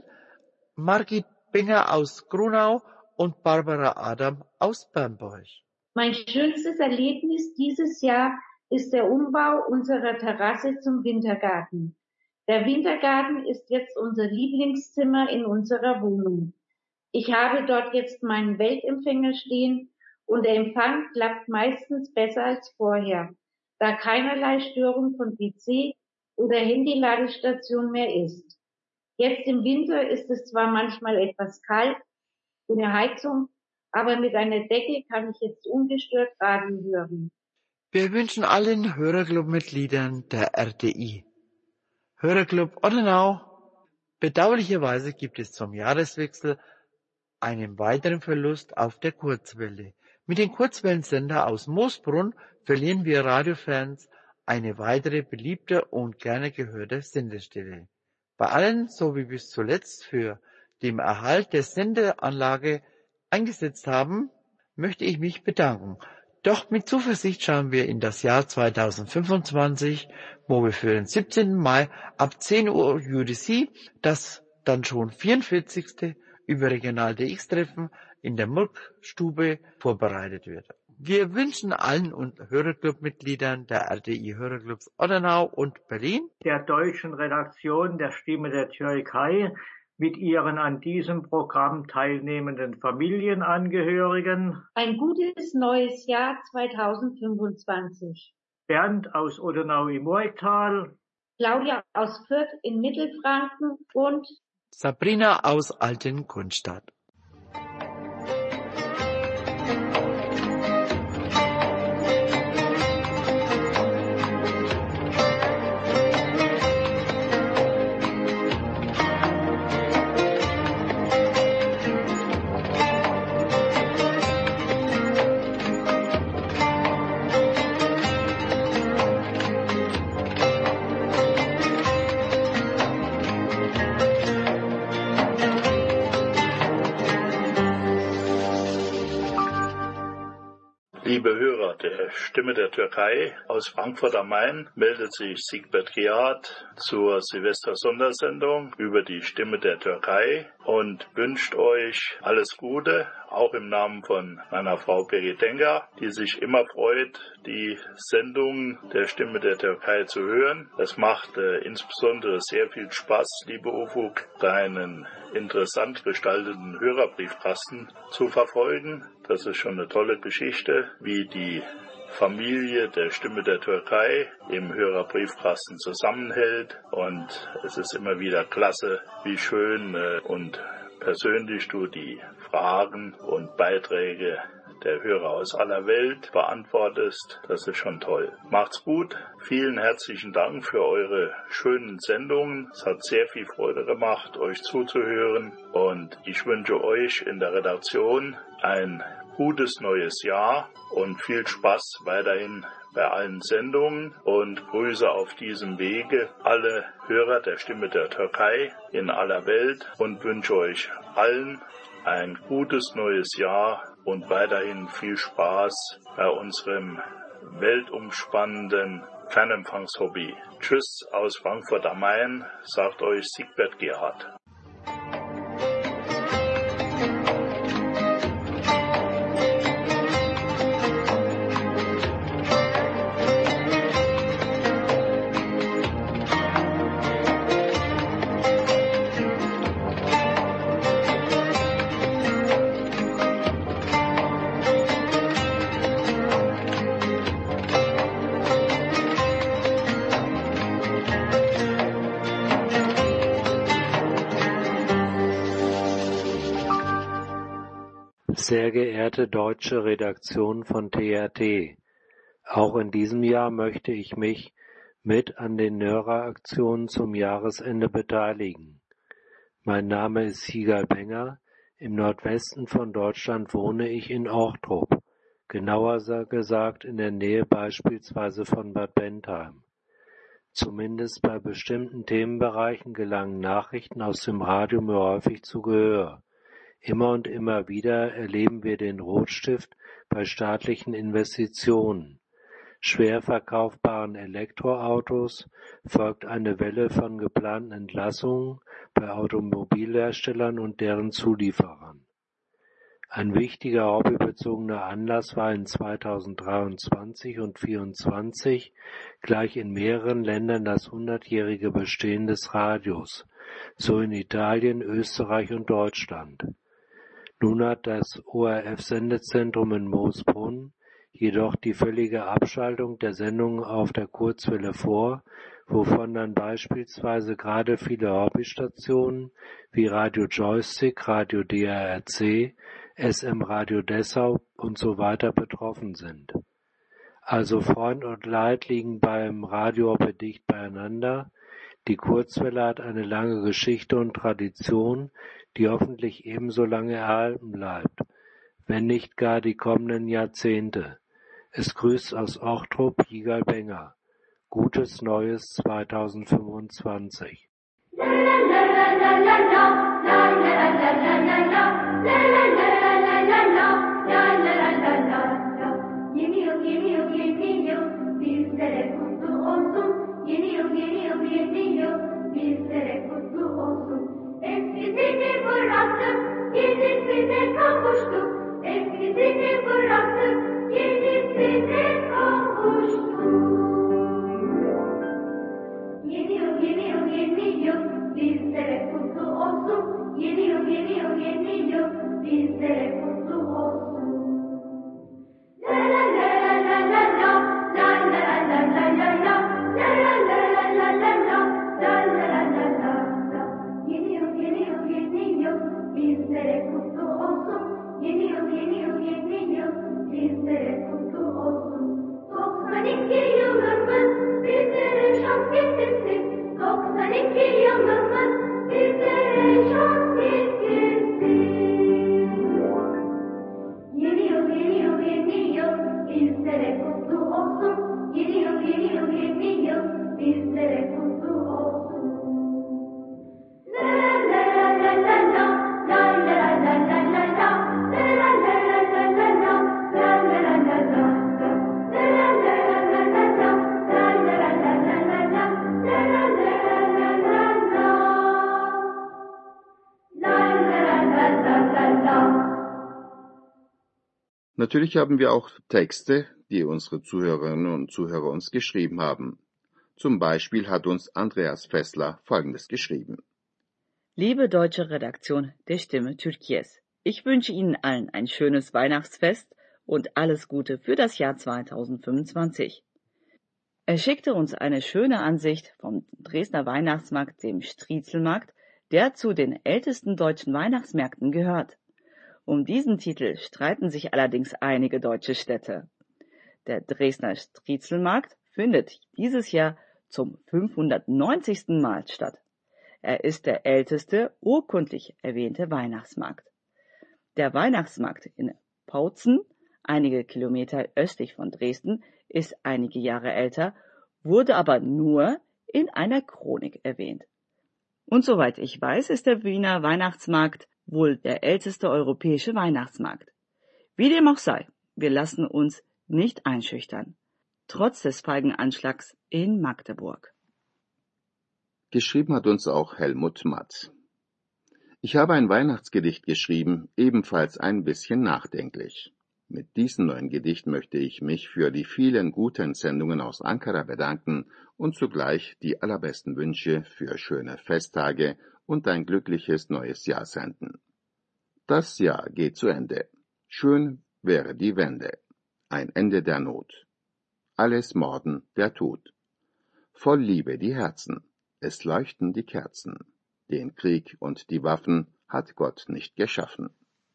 Margit Binger aus Grunau und Barbara Adam aus Bernburg. Mein schönstes Erlebnis dieses Jahr ist der Umbau unserer Terrasse zum Wintergarten. Der Wintergarten ist jetzt unser Lieblingszimmer in unserer Wohnung. Ich habe dort jetzt meinen Weltempfänger stehen und der Empfang klappt meistens besser als vorher, da keinerlei Störung von P C oder Handyladestation mehr ist. Jetzt im Winter ist es zwar manchmal etwas kalt, ohne Heizung, aber mit einer Decke kann ich jetzt ungestört Radio hören. Wir wünschen allen Hörerclub-Mitgliedern der R T I Hörerclub Ottenau. Bedauerlicherweise gibt es zum Jahreswechsel einen weiteren Verlust auf der Kurzwelle. Mit dem Kurzwellensender aus Moosbrunn verlieren wir Radiofans eine weitere beliebte und gerne gehörte Sendestelle. Bei allen, so wie bis zuletzt für den Erhalt der Sendeanlage eingesetzt haben, möchte ich mich bedanken. Doch mit Zuversicht schauen wir in das Jahr zweitausendfünfundzwanzig, wo wir für den siebzehnten Mai ab zehn Uhr U D C das dann schon vierundvierzigste Überregional D X-Treffen in der Murkstube vorbereitet wird. Wir wünschen allen und Hörerclub-Mitgliedern der R T I Hörerclubs Ottenau und Berlin, der deutschen Redaktion der Stimme der Türkei, mit ihren an diesem Programm teilnehmenden Familienangehörigen, ein gutes neues Jahr zweitausendfünfundzwanzig. Bernd aus Ottenau im Murgtal, Claudia aus Fürth in Mittelfranken und Sabrina aus Altenkunstadt. Liebe Hörer der Stimme der Türkei, aus Frankfurt am Main meldet sich Siegbert Gerhardt zur Silvester-Sondersendung über die Stimme der Türkei und wünscht euch alles Gute, auch im Namen von meiner Frau Birgit Denker, die sich immer freut, die Sendung der Stimme der Türkei zu hören. Es macht äh, insbesondere sehr viel Spaß, liebe Ufuk, deinen interessant gestalteten Hörerbriefkasten zu verfolgen. Das ist schon eine tolle Geschichte, wie die Familie der Stimme der Türkei im Hörerbriefkasten zusammenhält. Und es ist immer wieder klasse, wie schön äh, und persönlich du die Fragen und Beiträge der Hörer aus aller Welt beantwortest. Das ist schon toll. Macht's gut. Vielen herzlichen Dank für eure schönen Sendungen. Es hat sehr viel Freude gemacht, euch zuzuhören. Und ich wünsche euch in der Redaktion ein gutes neues Jahr und viel Spaß weiterhin bei allen Sendungen und grüße auf diesem Wege alle Hörer der Stimme der Türkei in aller Welt und wünsche euch allen ein gutes neues Jahr und weiterhin viel Spaß bei unserem weltumspannenden Fernempfangshobby. Tschüss aus Frankfurt am Main, sagt euch Siegbert Gerhardt. Sehr geehrte deutsche Redaktion von T R T, auch in diesem Jahr möchte ich mich mit an den Hörerauktionen zum Jahresende beteiligen. Mein Name ist Sigal Benger, Im Nordwesten von Deutschland wohne ich in Ortrop, genauer gesagt in der Nähe beispielsweise von Bad Bentheim. Zumindest bei bestimmten Themenbereichen gelangen Nachrichten aus dem Radio mir häufig zu Gehör. Immer und immer wieder erleben wir den Rotstift bei staatlichen Investitionen. Schwer verkaufbaren Elektroautos folgt eine Welle von geplanten Entlassungen bei Automobilherstellern und deren Zulieferern. Ein wichtiger hobbybezogener Anlass war in zweitausenddreiundzwanzig und zweitausendvierundzwanzig gleich in mehreren Ländern das hundertjährige Bestehen des Radios, so in Italien, Österreich und Deutschland. Nun hat das O R F-Sendezentrum in Moosbrunn jedoch die völlige Abschaltung der Sendungen auf der Kurzwelle vor, wovon dann beispielsweise gerade viele Hobbystationen wie Radio Joystick, Radio D R R C, S M Radio Dessau und so weiter betroffen sind. Also Freund und Leid liegen beim Radio dicht beieinander. Die Kurzwelle hat eine lange Geschichte und Tradition, die hoffentlich ebenso lange erhalten bleibt, wenn nicht gar die kommenden Jahrzehnte. Es grüßt aus Ortrop Jigal Benger. Gutes Neues zweitausendfünfundzwanzig. Yeni yıl, yeni yıl, yeni yıl bizlere kutlu olsun. Yeni yıl, yeni yıl, yeni yıl bizlere kutlu olsun. Eskisini bıraktık, yenisine kavuştuk. Eskisini bıraktık, yenisine kavuştuk. Yeni yıl, yeni yıl, yeni yıl bizlere kutlu olsun. Yeni yıl, yeni yıl, yeni yıl bizlere kutlu olsun. Yeni yıl, yeni yıl, yeni yıl bizlere kutlu olsun. Yeni yıl, yeni yıl, yeni yıl bizlere kutlu olsun. doksan iki yılımız bizlere şans getirsin. doksan iki yılımız bizlere şans getirsin. Yeni yıl, yeni yıl, yeni yıl bizlere kutlu olsun. Yeni yıl, yeni yıl, yeni yıl bizlere kutlu olsun. La la la la la la, la la la la la la, la la la la la la la, la la la la la la, la la la la la la la, la la la la la la la, la la la la la la la, la la la la la la. Natürlich haben wir auch Texte, die unsere Zuhörerinnen und Zuhörer uns geschrieben haben. Zum Beispiel hat uns Andreas Fessler Folgendes geschrieben. Liebe deutsche Redaktion der Stimme Türkiye's, ich wünsche Ihnen allen ein schönes Weihnachtsfest und alles Gute für das Jahr zweitausendfünfundzwanzig. Er schickte uns eine schöne Ansicht vom Dresdner Weihnachtsmarkt, dem Striezelmarkt, der zu den ältesten deutschen Weihnachtsmärkten gehört. Um diesen Titel streiten sich allerdings einige deutsche Städte. Der Dresdner Striezelmarkt findet dieses Jahr zum fünfhundertneunzigsten Mal statt. Er ist der älteste urkundlich erwähnte Weihnachtsmarkt. Der Weihnachtsmarkt in Pautzen, einige Kilometer östlich von Dresden, ist einige Jahre älter, wurde aber nur in einer Chronik erwähnt. Und soweit ich weiß, ist der Wiener Weihnachtsmarkt wohl der älteste europäische Weihnachtsmarkt. Wie dem auch sei, wir lassen uns nicht einschüchtern, trotz des feigen Anschlags in Magdeburg. Geschrieben hat uns auch Helmut Matt. Ich habe ein Weihnachtsgedicht geschrieben, ebenfalls ein bisschen nachdenklich. Mit diesem neuen Gedicht möchte ich mich für die vielen guten Sendungen aus Ankara bedanken und zugleich die allerbesten Wünsche für schöne Festtage und ein glückliches neues Jahr senden. Das Jahr geht zu Ende. Schön wäre die Wende. Ein Ende der Not. Alles Morden der Tod. Voll Liebe die Herzen. Es leuchten die Kerzen. Den Krieg und die Waffen hat Gott nicht geschaffen.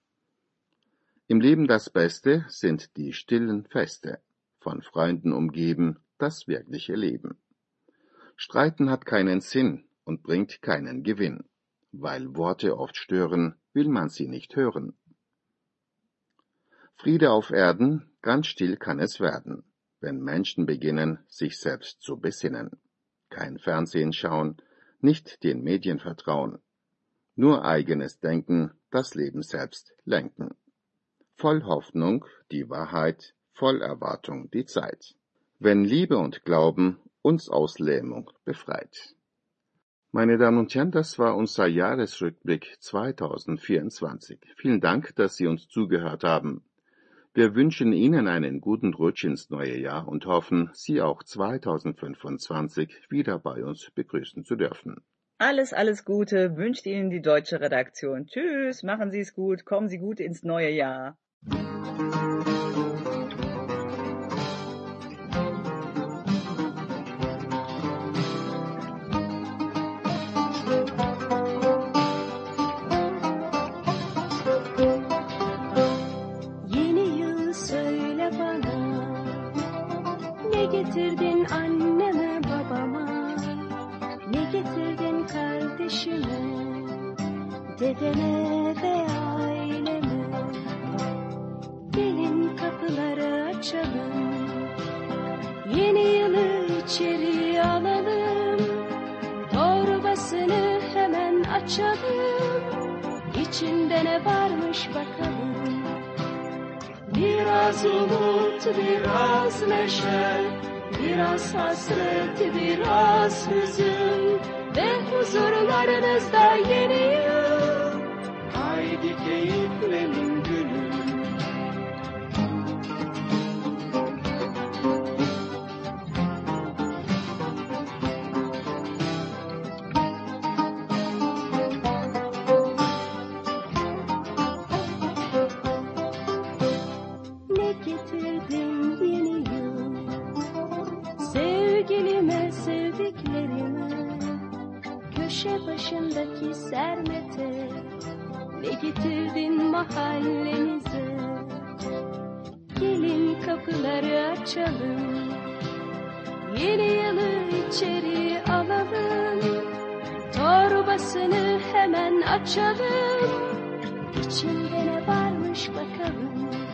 Im Leben das Beste sind die stillen Feste, von Freunden umgeben, das wirkliche Leben. Streiten hat keinen Sinn und bringt keinen Gewinn. Weil Worte oft stören, will man sie nicht hören. Friede auf Erden, ganz still kann es werden, wenn Menschen beginnen, sich selbst zu besinnen. Kein Fernsehen schauen, nicht den Medien vertrauen, nur eigenes Denken, das Leben selbst lenken. Voll Hoffnung die Wahrheit, voll Erwartung die Zeit, wenn Liebe und Glauben uns aus Lähmung befreit. Meine Damen und Herren, das war unser Jahresrückblick zweitausendvierundzwanzig. Vielen Dank, dass Sie uns zugehört haben. Wir wünschen Ihnen einen guten Rutsch ins neue Jahr und hoffen, Sie auch zweitausendfünfundzwanzig wieder bei uns begrüßen zu dürfen. Alles, alles Gute wünscht Ihnen die deutsche Redaktion. Tschüss, machen Sie es gut, kommen Sie gut ins neue Jahr. Getirdin anneme babama, ne getirdin kardeşime, dedene ve aileme. Gelin kapıları açalım, yeni yılı içeri alalım. Torbasını hemen açalım, içinde ne varmış bakalım. Biraz umut, biraz neşe, biraz hasret, biraz hüzün ve huzurlarınızda yeni yıl. Haydi keyiflenin günü. Ne getirdin yeni yıl? Sevgilime, sevdiklerime, köşe başındaki sermete, ne getirdin mahallemize? Gelin kapıları açalım, yeni yılı içeri alalım. Torbasını hemen açalım, içinde ne varmış bakalım.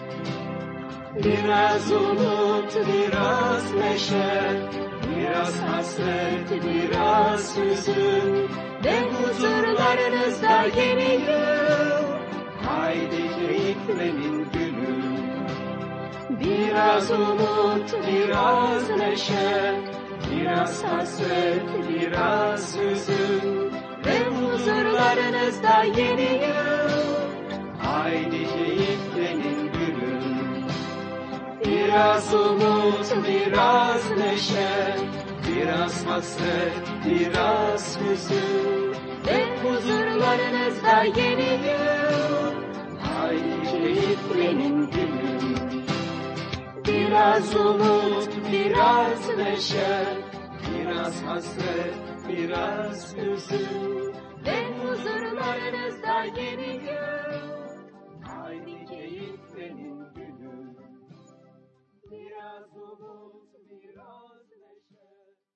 Biraz umut, biraz neşe, biraz hasret, biraz hüzün ve huzurlarınızda yeni yıl. Haydi keyiflenin günü. Biraz umut, biraz neşe, biraz hasret, biraz hüzün ve huzurlarınızda yeni yıl. Haydi keyiflenin günü. Biraz umut, biraz neşe, biraz hasret, biraz hüzün ve huzurlarınızda yeni yıl. Haydi keyiflenin günü. Biraz umut, biraz neşe, biraz hasret, biraz hüzün ve huzurlarınızda yeni yıl. Haydi keyiflenin günü. Biraz umut, biraz neşe.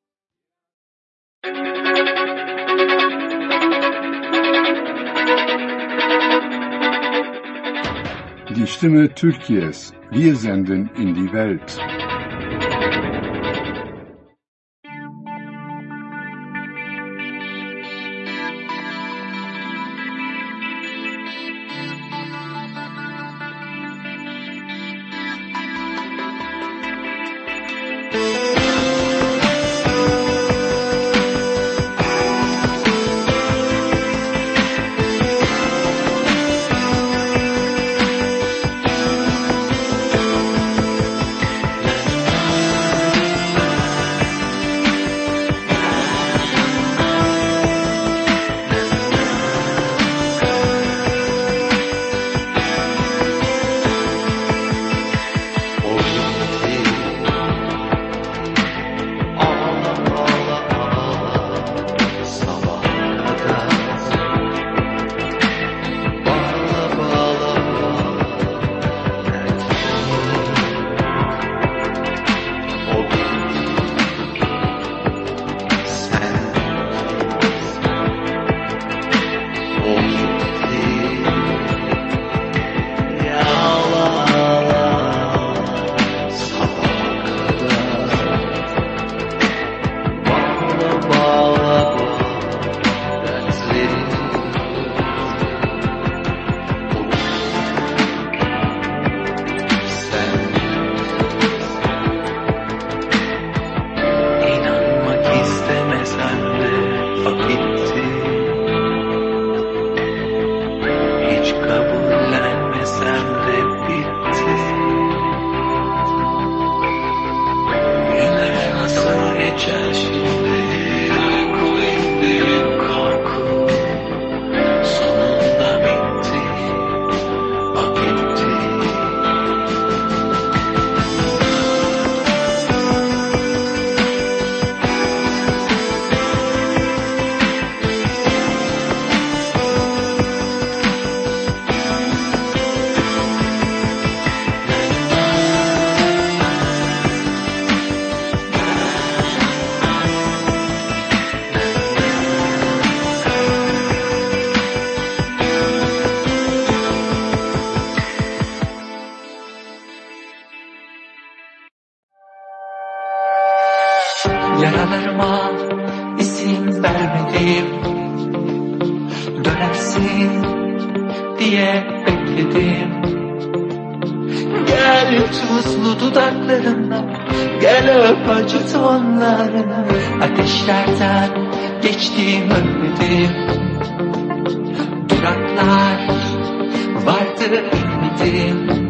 Die Stimme Türkiye's. Wir senden in die Welt. diye bekledim. Gel tuzlu dudaklarına, gel öp acı tonlarını. Ateşlerden geçtim ölmedim. Duraklar vardı bilmedim.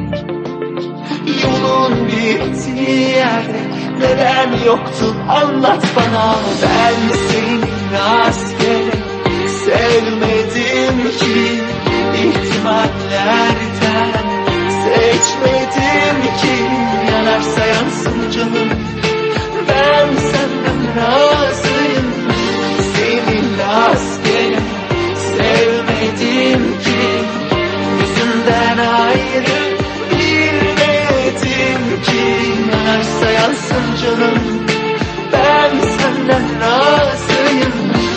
Yolun bittiği yerde neden yoktun anlat bana. Ben seni rastgele sevmedim ki, ihtimallerden seçmedim ki. Yanarsa yansın canım, ben senden razıyım. Seni rastgele sevmedim ki, yüzünden ayrı bilmedim ki. Yanarsa yansın canım, ben senden razıyım.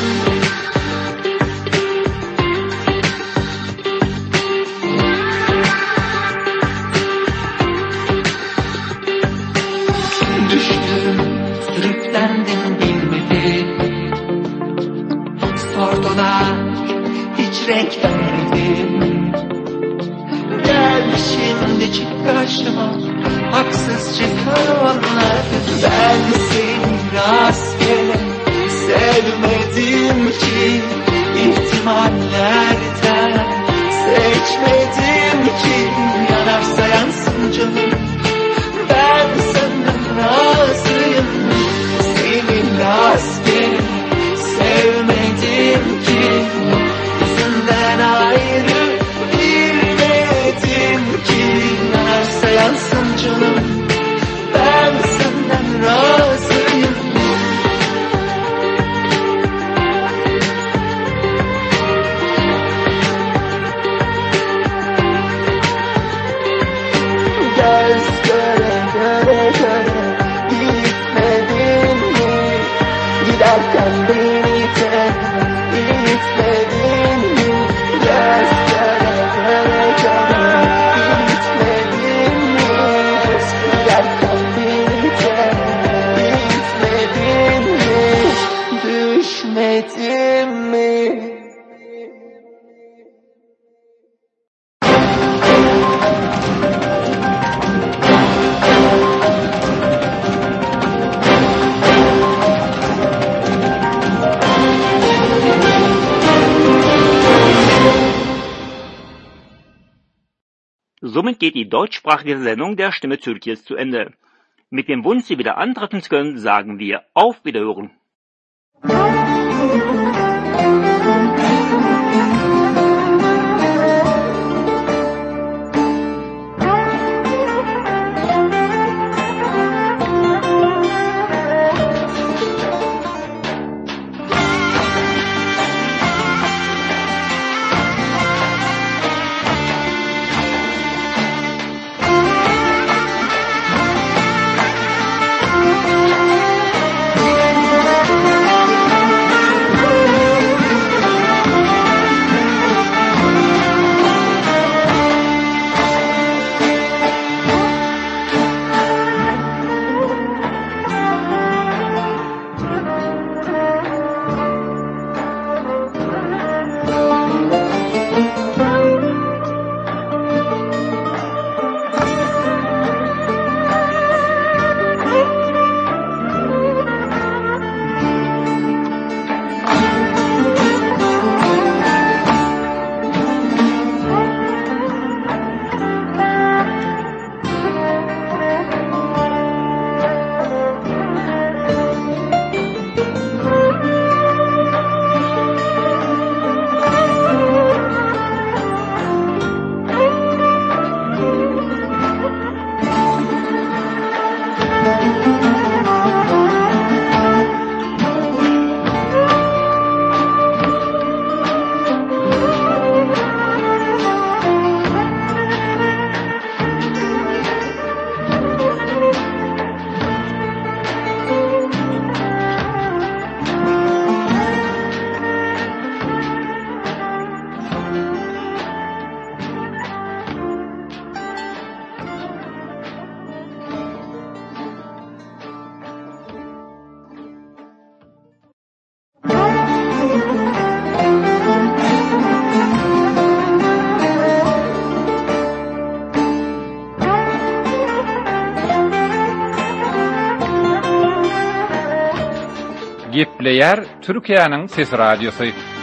Düştüm, sürüklendim bilmedim. Sordular, hiç renk vermedim. Gel şimdi çık karşıma, haksızca kanallar. Ben seni rastgele sevmedim ki, ihtimallerden seçmedim ki. Yanarsa yansın canım, ben senden razıyım. Seni rastgele sevmedim ki, yüzünden ayrı bilmedim ki. Yanarsa yansın canım, ben senden razıyım. Göz göre göre göre gitmedin mi? Giderken beni terk etmedin mi? Göz göre göre göre gitmedin mi? Giderken beni terk etmedin mi? Düşmedin mi? Somit geht die deutschsprachige Sendung der Stimme Türkiye's zu Ende. Mit dem Wunsch, Sie wieder antreffen zu können, sagen wir auf Wiederhören. Player Türkiye'nin Ses Radyosu.